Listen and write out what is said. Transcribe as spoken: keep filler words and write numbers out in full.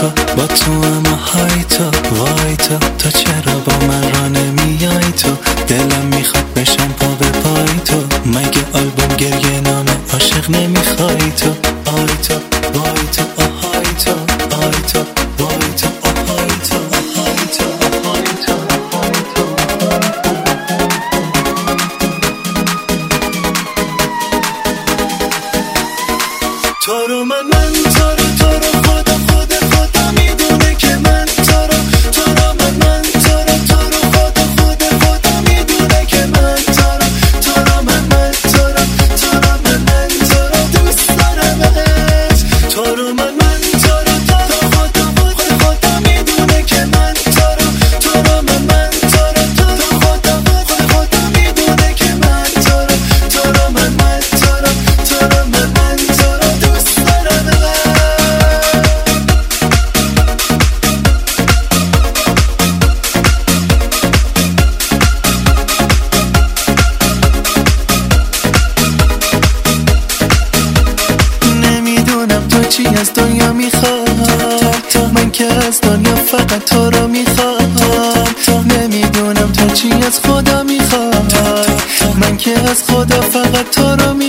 تو با تو اما های تو وای تو تو چرا با من را نمیای تو دلم میخواد بشم پا به پای تو مگه آلبوم گریه نامه عاشق نمیخوای تو آی تو وای تو آهای تو آی تو وای تو آهای تو آهای تو آهای تو تو رو من من تو رو تو رو خدا خدا خدا میدونه که من تو رو تو رو من من تو رو تو رو خدا خدا خدا میدونه که من تو رو تو رو من من تو رو تو رو من من تو رو دوست دارمت تو رو من من تو رو تو رو خدا خدا خدا میدونه که من تو رو تو رو من من تو رو تو رو خدا خدا خدا میدونه که من تو رو تو رو من من تو رو تو رو من من تو رو دوست نمیدونم تو چی از دنیا میخواد من که از دنیا فقط تو رو میخوام نمیدونم تو چی از خدا میخواد من که از خدا فقط تو رو